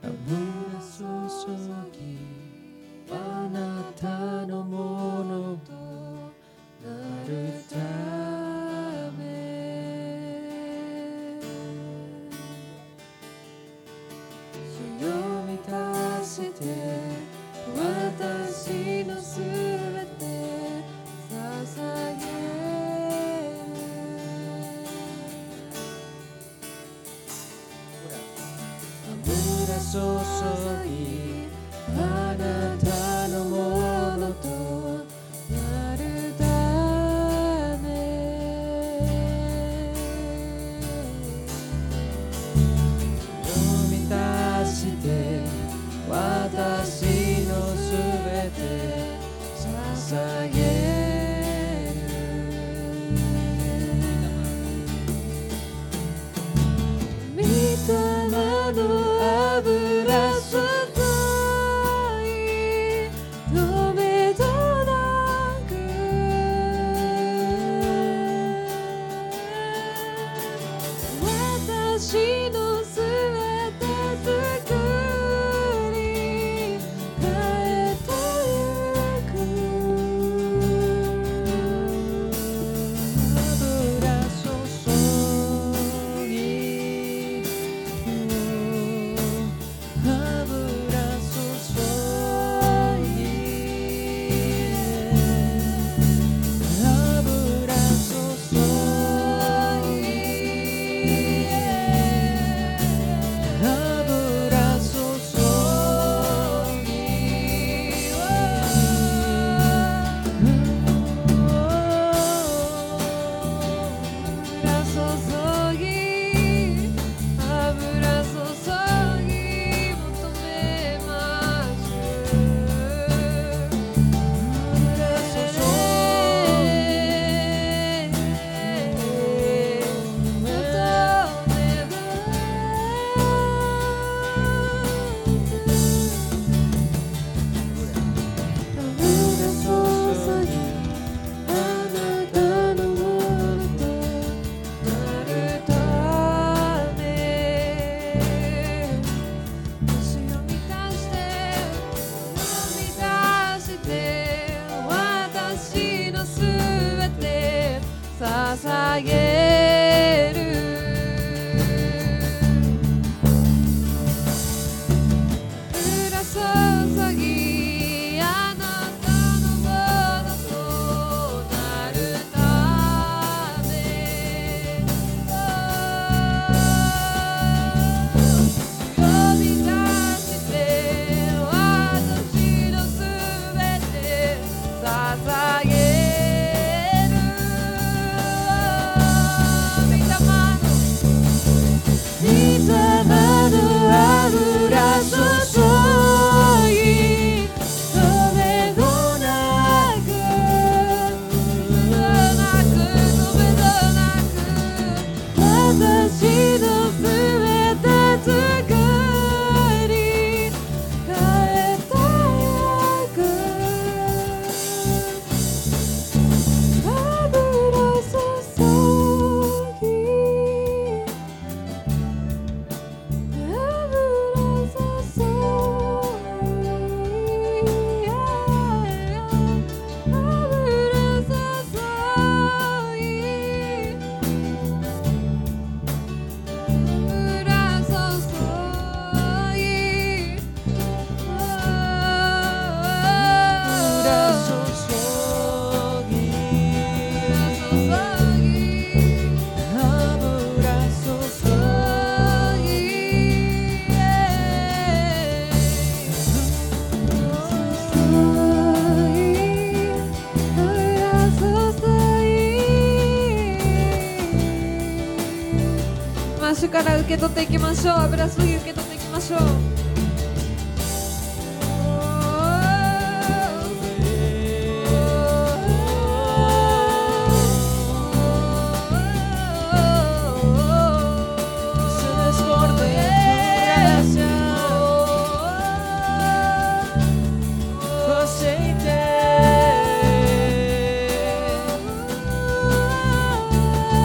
主から受け取っていきましょう。油注ぎ受け取っていきましょう。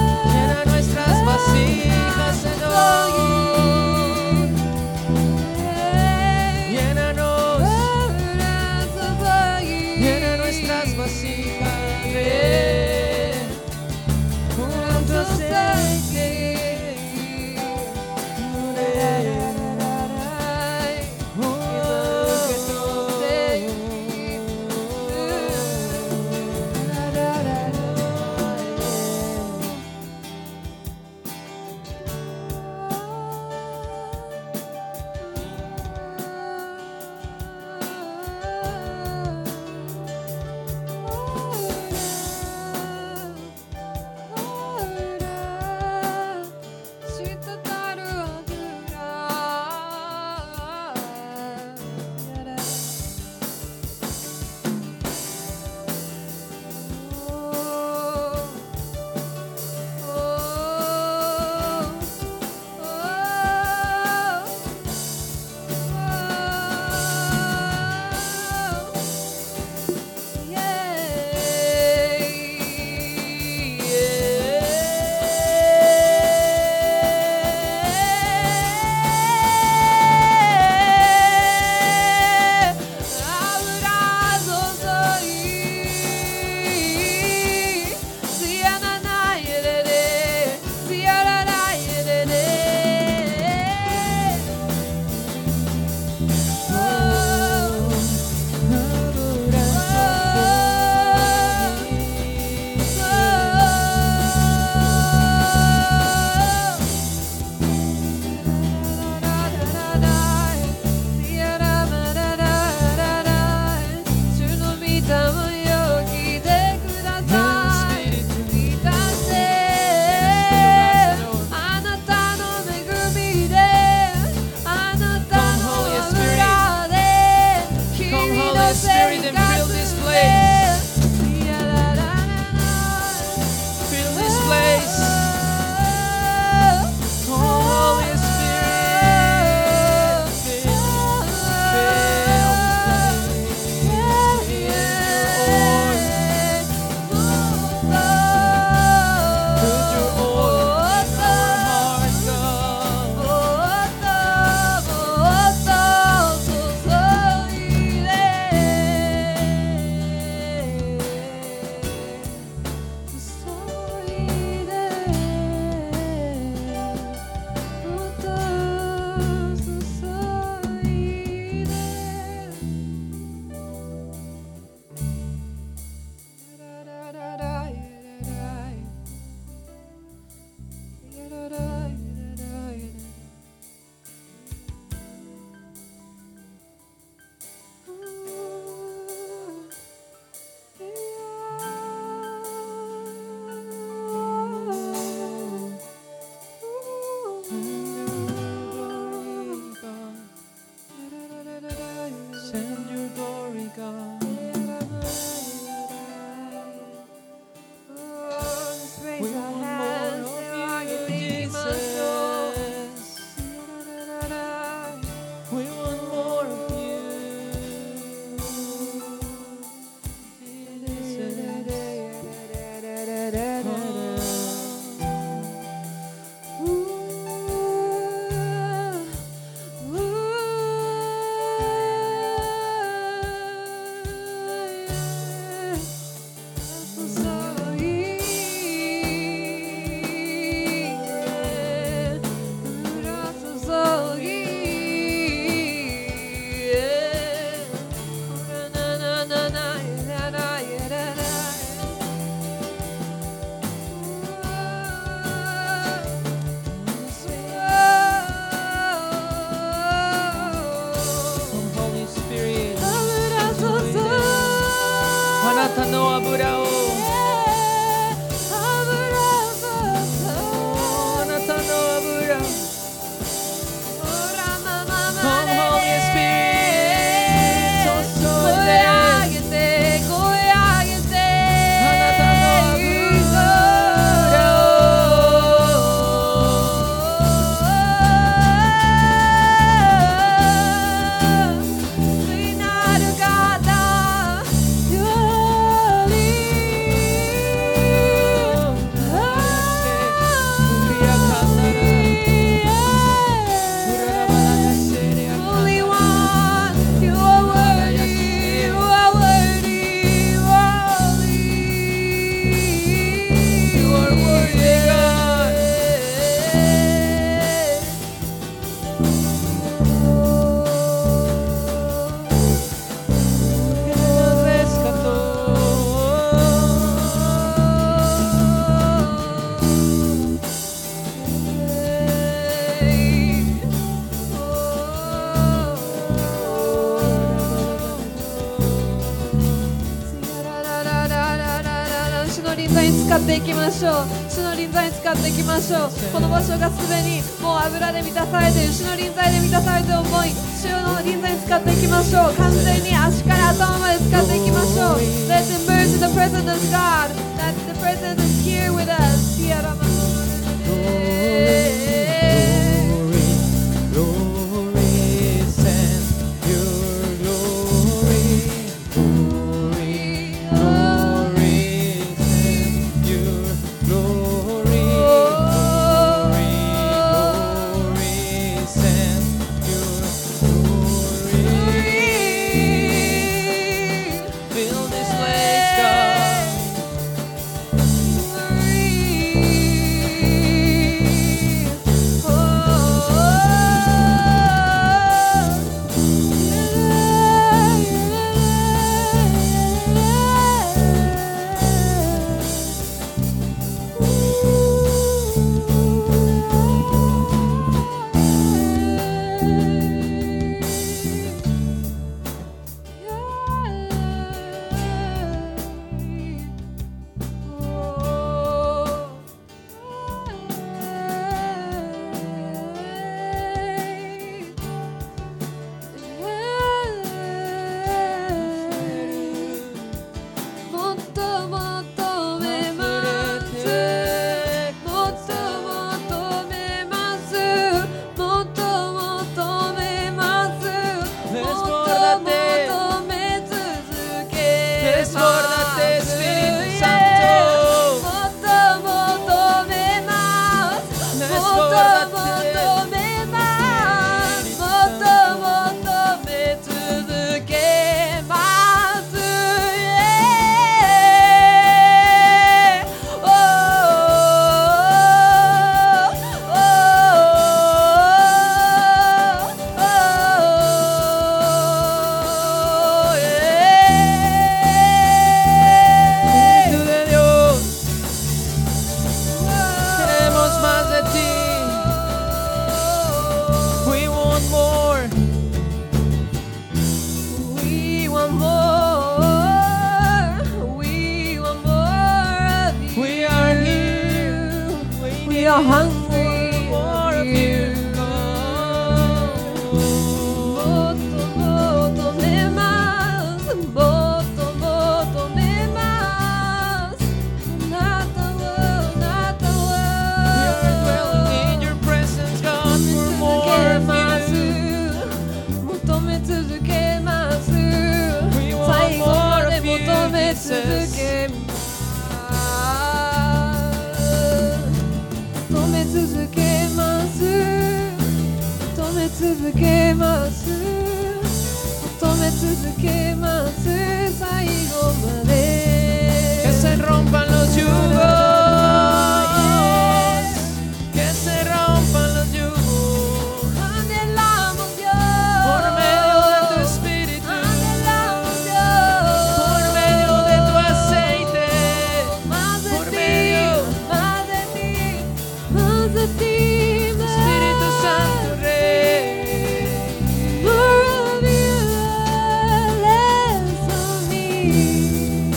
Vasijas, Señor. 使っていきましょう。主の臨在に使っていきましょう。この場所がすでにもう油で満たされている、主の臨在で満たされている思い、主の臨在に使っていきましょう。完全に足から頭まで使っていきましょう。 Let's immerse in the presence of God. That the presence is here with us. We are hungry for you. もっと求めます。もっと求めます。あなたを、あなたを。We are dwelling in your presence, God, for more of you. 求め続けます。最後まで求め続けます。続けます求め続けます求め続けます最後まで Que se rompan los yugos Que se rompan los yugos Anhelamos Dios Por medio de tu espíritu Anhelamos Dios Por medio de tu aceite Más de por ti medio más de ti Espíritu Santo Rey More of you, less of me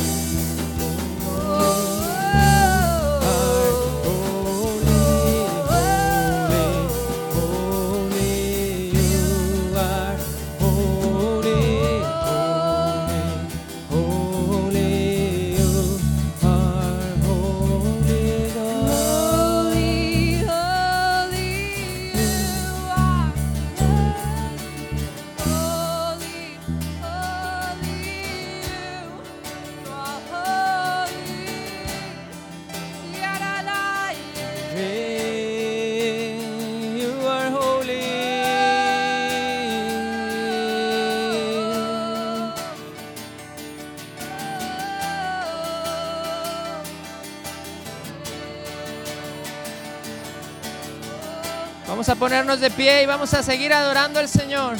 Vamos a ponernos de pie y vamos a seguir adorando al Señor.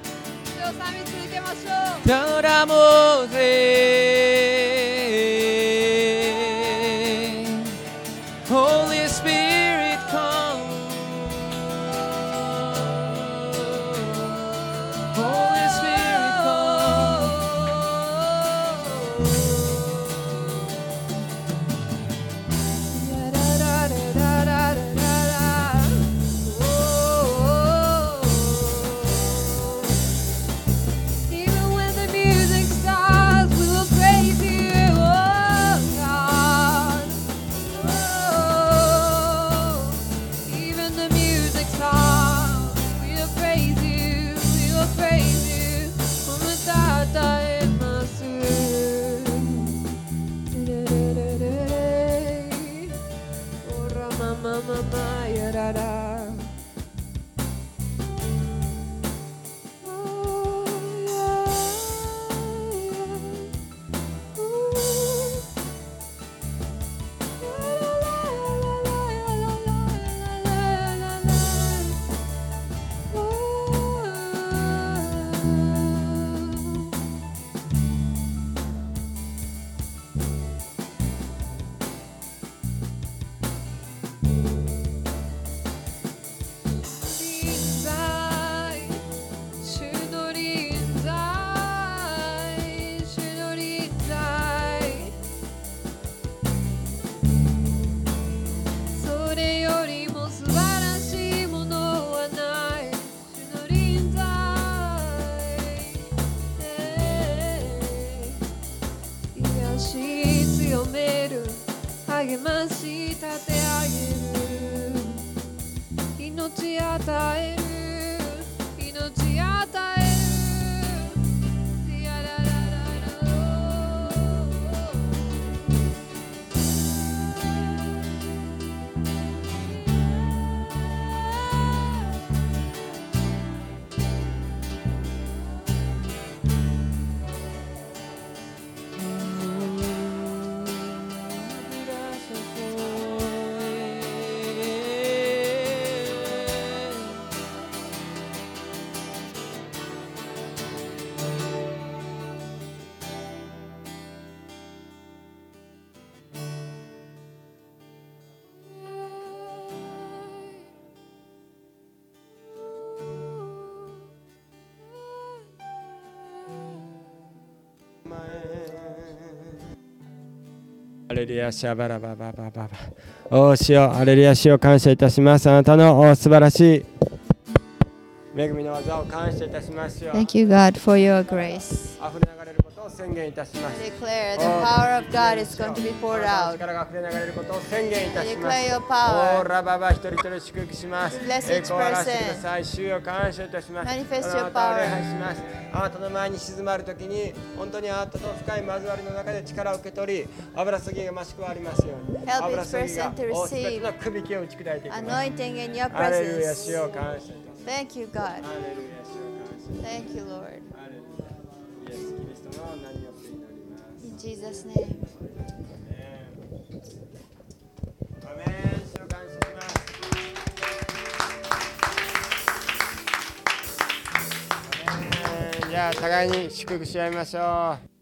Te adoramos, Rey. Holy Spirit, come. Holy Spirit, come. mama ya ra ra.強める励まし立て上げる命与える命与えるやらららハレルヤシャバラバババババ。お主よ、ハレルヤ主を感謝いたします。あなたの素晴らしい恵みの技を感謝いたしますよ。 Thank you, God, for your grace. 溢れ流れることを宣言いたしま I す。 declare the power of God is going to be poured あなたの out. 力が溢れ流れることを宣言いた I します。 declare your power. おラババ一人一人祝福します。 Bless 栄 each 光を表してくだ person. さい。主よ感謝いたします。 Manifest あ your なたを礼 power. 拝します。あなたの前に静まるときに本当にあなたと深い交わりの中で力を受け取り、油注ぎが増しくありますように。 Help 油 each 注ぎが person to おすべて receive のくびきを打ち砕いていきます。 anointing in your ハレルヤ主 presence. を感謝いたします。 Thank you, God. ハレルヤ主を感謝。 Thank you, Lord. ハレルヤ。イエス・キリストの名によって祈ります。 In Jesus' name. アメン。主を感謝します。アメン。じゃあ互いに祝福し合いましょう。